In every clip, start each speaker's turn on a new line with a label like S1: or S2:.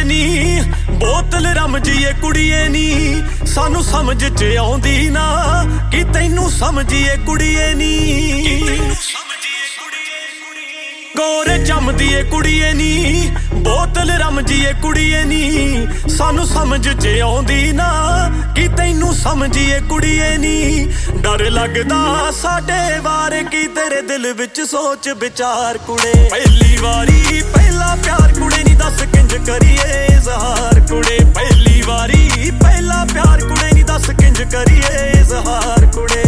S1: ਕੁੜੀਏ ਨੀ ਬੋਤਲ ਰਮਜੀਏ ਕੁੜੀਏ ਨੀ ਸਾਨੂੰ ਸਮਝ ਚ ਆਉਂਦੀ ਨਾ ਕਿ ਤੈਨੂੰ ਸਮਝੀਏ ਕੁੜੀਏ ਨੀ ਗੋਰੇ ਜੰਮਦੀਏ ਕੁੜੀਏ ਨੀ ਬੋਤਲ ਰਮਜੀਏ ਕੁੜੀਏ ਨੀ ਸਾਨੂੰ ਸਮਝ ਚ ਆਉਂਦੀ ਨਾ ਕਿ ਤੈਨੂੰ ਸਮਝੀਏ ਕੁੜੀਏ ਨੀ ਡਰ ਲੱਗਦਾ ਸਾਡੇ ਬਾਰੇ ਕੀ ਤੇਰੇ ਦਿਲ ਵਿੱਚ ਸੋਚ ਵਿਚਾਰ ਕੁੜੇ ਪਹਿਲੀ ਵਾਰੀ ਪਹਿਲਾ ਪਿਆਰ ਕੁੜੇ ਨੀ ਦੱਸ ਕਿੰਜ ਕਰੀਏ ਇਜ਼ਹਾਰ ਕੁੜੇ ਪਹਿਲੀ ਵਾਰੀ ਪਹਿਲਾ ਪਿਆਰ ਕੁੜੇ ਨੀ ਦੱਸ ਕਿੰਜ ਕਰੀਏ ਇਜ਼ਹਾਰ ਕੁੜੇ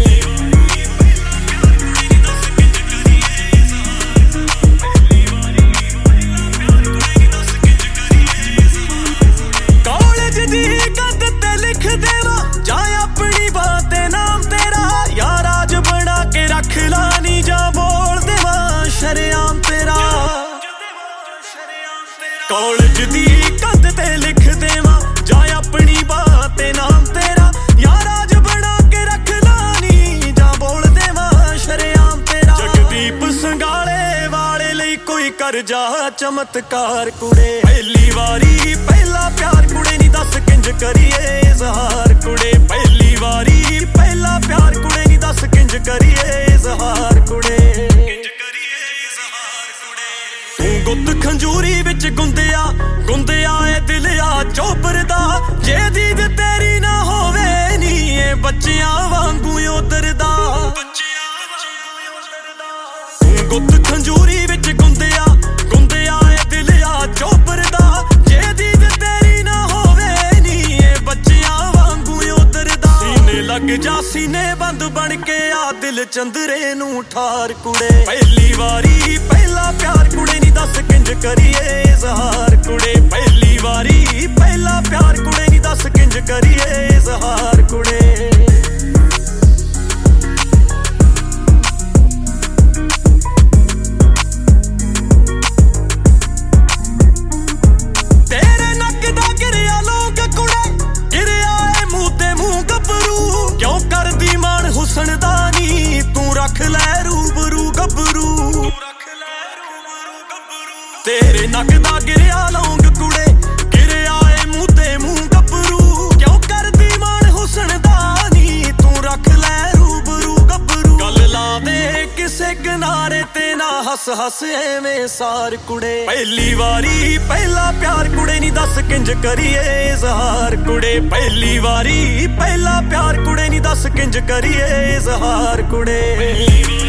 S1: ਕਾਲਜ ਦੀ ਕੰਧ ਤੇ ਲਿਖ ਦੇਵਾਂ ਜਾਂ ਆਪਣੀ ਬਾਤ ਤੇ ਨਾਮ ਤੇਰਾ ਯਾਰ ਰਾਜ ਬਣਾ ਕੇ ਰੱਖ ਲਾਨੀ ਜਾਂ ਬੋਲ ਦੇਵਾਂ ਸ਼ਰੇਆਮ ਤੇਰਾ ਜਗਦੀਪ ਸੰਘਾਲੇ ਵਾਲੇ ਲਈ ਕੋਈ ਕਰ ਜਾ ਚਮਤਕਾਰ ਕੁੜੇ ਪਹਿਲੀ ਵਾਰੀ ਪਹਿਲਾ ਪਿਆਰ ਕੁੜੇ ਨੀ ਦੱਸ ਕਿੰਜ ਕਰੀਏ ਇਜ਼ਹਾਰ ਕੁੜੇ ਪਹਿਲੀ ਵਾਰੀ ਪਹਿਲਾ ਪਿਆਰ ਕੁੜੇ ਨੀ ਦੱਸ ਕਿੰਜ ਕਰੀਏ ਇਜ਼ਹਾਰ ਕੁੜੇ ਗੁੱਤ ਖੰਜੂਰੀ ਵਿੱਚ ਗੁੰਦਿਆ ਏ ਦਿਲ ਆ ਚੋਬਰ ਦਾ ਜੇ ਦੀਦ ਤੇਰੀ ਨਾ ਹੋਵੇ ਨੀ ਏ ਬੱਚਿਆਂ ਵਾਂਗੂ ਉਤਰਦਾ ਗੁੱਤ ਖੰਜੂਰੀ ਵਿੱਚ ਗੁੰਦਿਆ ਏ ਦਿਲ ਆ ਚੋਬਰ ਦਾ ਜੇ ਦੀਦ ਤੇਰੀ ਨਾ ਹੋਵੇ ਨੀ ਏ ਬੱਚਿਆਂ ਵਾਂਗੂ ਉਤਰਦਾ ਸੀਨੇ ਲੱਗ ਜਾ ਸੀਨੇ ਬੰਦ ਬਣ ਕੇ ਆ ਦਿਲ ਚੰਦਰੇ ਨੂੰ ਠਾਰ ਕੁੜੇ ਪਹਿਲੀ ਵਾਰੀ ਪਹਿਲਾ ਪਿਆਰ ਕੁੜੇ ਨੀ ਦੱਸ ਕਿੰਜ ਕਰੀਏ ਇਜ਼ਹਾਰ ਕੁੜੇ ਪਹਿਲੀ ਵਾਰੀ ਪਹਿਲਾ ਪਿਆਰ ਕੁੜੇ ਨੀ ਦੱਸ ਕਿੰਜ ਕਰੀਏ ਇਜ਼ਹਾਰ ਕੁੜੇ ਤੇਰੇ ਨੱਕ ਦਾ ਗਿਰਿਆ ਲੋਕ ਕੁੜੇ ਗਿਰਿਆ ਏ ਮੂੰਹ ਤੇ ਮੂੰਹ ਗੱਭਰੂ ਕਿਉਂ ਕਰਦੀ ਮਾਣ ਹੁਸਨ ਦਾ ਨੀ ਤੂੰ ਰੱਖ ਲੈ ਰੂਬਰੂ ਗੱਭਰੂ ਤੇਰੇ ਨੱਕ ਦਾ ਗਿਰਿਆ ਲੌਂਗ ਕੁੜੇ ਗਿਰਿਆ ਏ ਮੂੰਹ ਤੇ ਮੂੰਹ ਗੱਭਰੂ ਕਿਉਂ ਕਰਦੀ ਮਾਣ ਹੁਸਨ ਦਾ ਨੀ ਤੂੰ ਰੱਖ ਲੈ ਰੂਬਰੂ ਗੱਭਰੂ ਗੱਲ ਲਾ ਦੇ ਕਿਸੇ ਕਿਨਾਰੇ ਤੇ ਨਾ ਹੱਸ ਐਵੇਂ ਸਾਰ ਕੁੜੇ ਪਹਿਲੀ ਵਾਰੀ ਪਹਿਲਾ ਪਿਆਰ ਕੁੜੇ ਨੀ ਦੱਸ ਕਿੰਜ ਕਰੀਏ ਇਜ਼ਹਾਰ ਕੁੜੇ ਪਹਿਲੀ ਵਾਰੀ ਪਹਿਲਾ ਪਿਆਰ ਕੁੜੇ ਨੀ ਦੱਸ ਕਿੰਜ ਕਰੀਏ ਇਜ਼ਹਾਰ ਕੁੜੇ